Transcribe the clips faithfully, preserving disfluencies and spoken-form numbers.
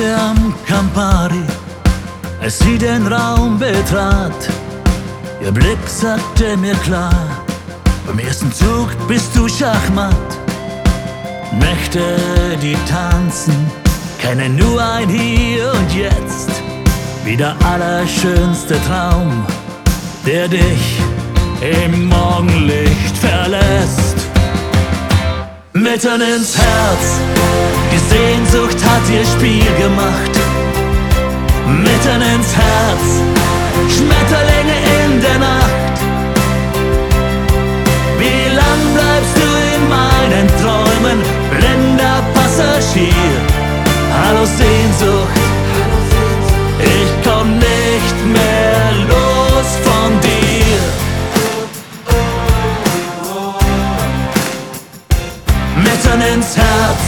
heute am Campari, als sie den Raum betrat. Ihr Blick sagte mir klar, beim ersten Zug bist du Schachmatt. Nächte, die tanzen, kennen nur ein Hier und Jetzt. Wie der allerschönste Traum, der dich im Morgenlicht verlässt. Mitten ins Herz, die Sehnsucht hat ihr Spiel gemacht. Mitten ins Herz, Schmetterlinge in der Nacht. Wie lang bleibst du in meinen Träumen, blinder Passagier? Hallo Sehnsucht, ich komm nicht mehr los von dir. Mitten ins Herz.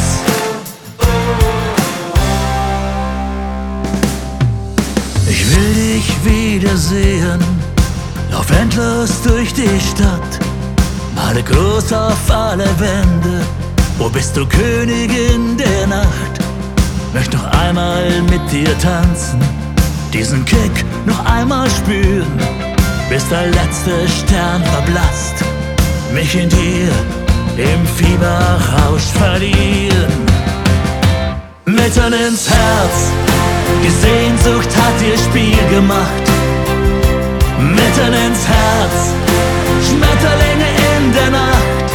Ich will dich wiedersehen, lauf endlos durch die Stadt, male groß auf alle Wände, wo bist du Königin der Nacht? Möcht noch einmal mit dir tanzen, diesen Kick noch einmal spüren, bis der letzte Stern verblasst, mich in dir im Fieberrausch verlieren. Mitten ins Herz, die Sehnsucht hat ihr Spiel gemacht. Mitten ins Herz, Schmetterlinge in der Nacht.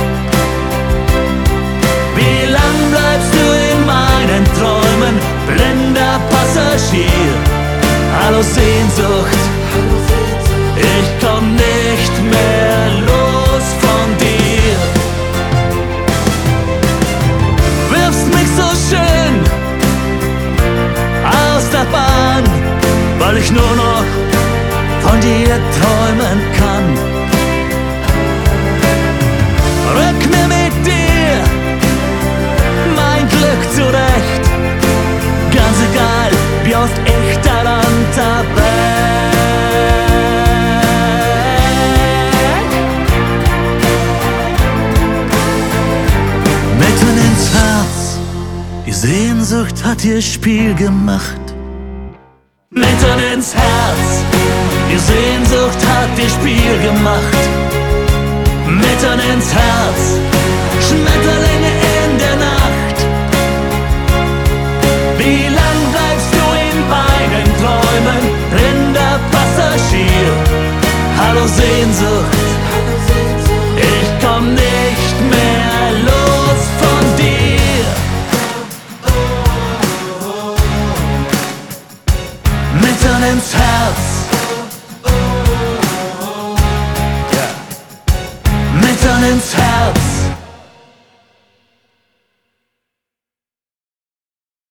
Wie lang bleibst du in meinen Träumen, blinder Passagier? Hallo Sehnsucht, ich komm nicht mehr los von dir. Wirfst mich so schön aus der Bahn, weil ich nur noch von dir träumen kann. Rück mir mit dir mein Glück zurecht, ganz egal, wie oft ich daran tappe. Mitten ins Herz, die Sehnsucht hat ihr Spiel gemacht. Mitten ins Herz, die Sehnsucht hat ihr Spiel gemacht. Mitten ins Herz, Schmetterlinge in der Nacht. Wie lang bleibst du in meinen Träumen, blinder Passagier? Hallo Sehnsucht, ich komm nicht mehr los von dir. Mitten ins Herz, mitten ins Herz.